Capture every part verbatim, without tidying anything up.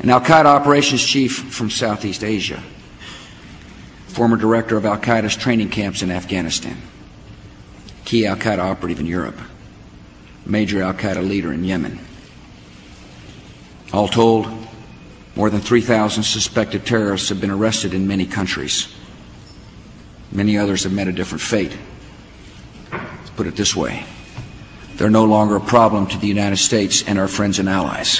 an al-Qaeda operations chief from Southeast Asia, former director of al-Qaeda's training camps in Afghanistan, key al-Qaeda operative in Europe, major al-Qaeda leader in Yemen. All told, more than three thousand suspected terrorists have been arrested in many countries. Many others have met a different fate. Let's put it this way: they're no longer a problem to the United States and our friends and allies.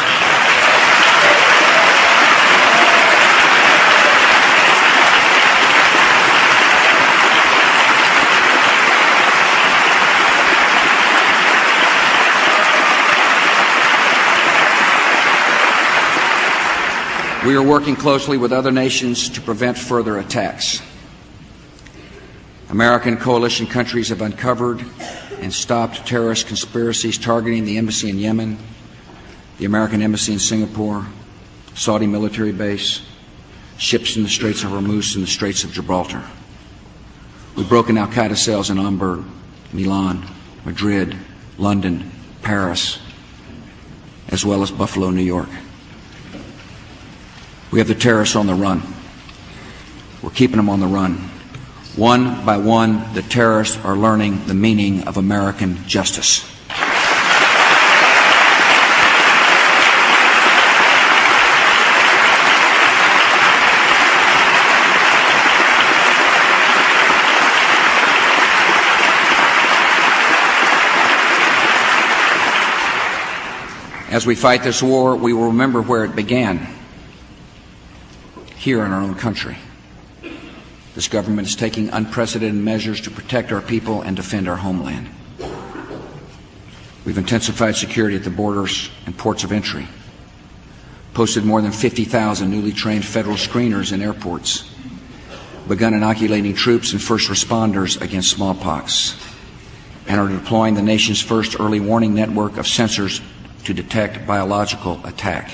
We are working closely with other nations to prevent further attacks. American coalition countries have uncovered and stopped terrorist conspiracies targeting the embassy in Yemen, the American embassy in Singapore, Saudi military base, ships in the Straits of Hormuz and the Straits of Gibraltar. We've broken al-Qaeda cells in Hamburg, Milan, Madrid, London, Paris, as well as Buffalo, New York. We have the terrorists on the run. We're keeping them on the run. One by one, the terrorists are learning the meaning of American justice. As we fight this war, we will remember where it began. Here in our own country. This government is taking unprecedented measures to protect our people and defend our homeland. We've intensified security at the borders and ports of entry, posted more than fifty thousand newly trained federal screeners in airports, begun inoculating troops and first responders against smallpox, and are deploying the nation's first early warning network of sensors to detect biological attack.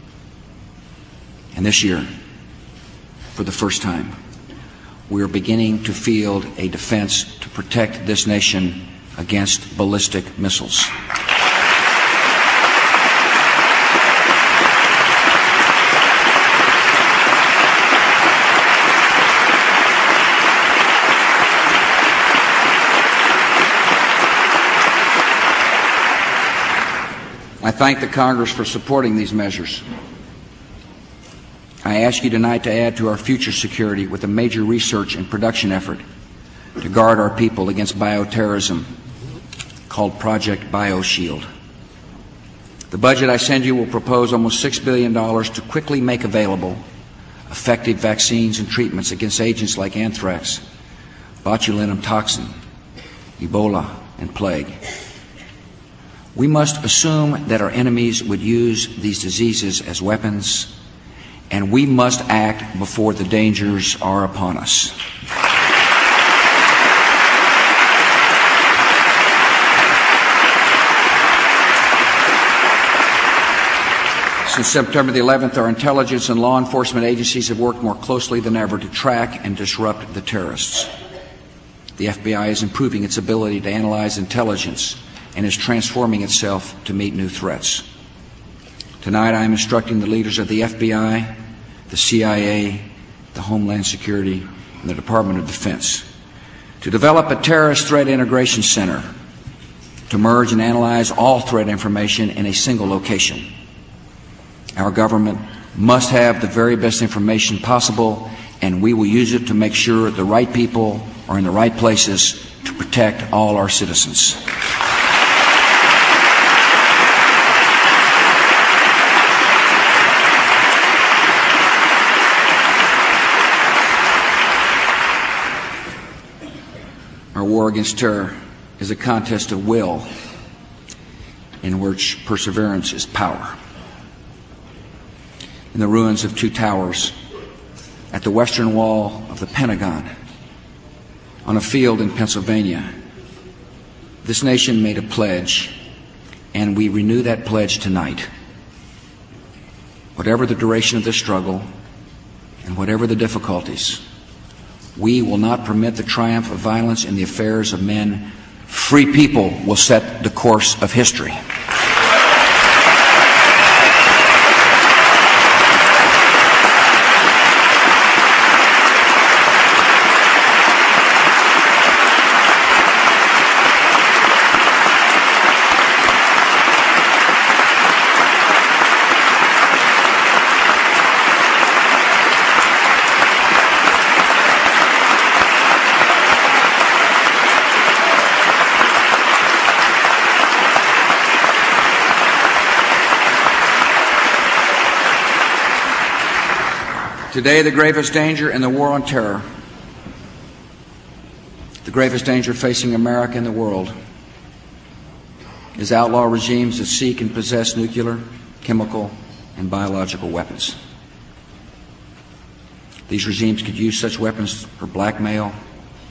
And this year, for the first time, we are beginning to field a defense to protect this nation against ballistic missiles. I thank the Congress for supporting these measures. I ask you tonight to add to our future security with a major research and production effort to guard our people against bioterrorism called Project BioShield. The budget I send you will propose almost six billion dollars to quickly make available effective vaccines and treatments against agents like anthrax, botulinum toxin, Ebola, and plague. We must assume that our enemies would use these diseases as weapons, and we must act before the dangers are upon us. Since September the eleventh, our intelligence and law enforcement agencies have worked more closely than ever to track and disrupt the terrorists. The F B I is improving its ability to analyze intelligence and is transforming itself to meet new threats. Tonight I am instructing the leaders of the F B I, the C I A, the Homeland Security, and the Department of Defense to develop a terrorist threat integration center to merge and analyze all threat information in a single location. Our government must have the very best information possible, and we will use it to make sure the right people are in the right places to protect all our citizens. Our war against terror is a contest of will in which perseverance is power. In the ruins of two towers, at the western wall of the Pentagon, on a field in Pennsylvania, this nation made a pledge, and we renew that pledge tonight. Whatever the duration of this struggle and whatever the difficulties, we will not permit the triumph of violence in the affairs of men. Free people will set the course of history. Today, the gravest danger in the war on terror, the gravest danger facing America and the world, is outlaw regimes that seek and possess nuclear, chemical, and biological weapons. These regimes could use such weapons for blackmail,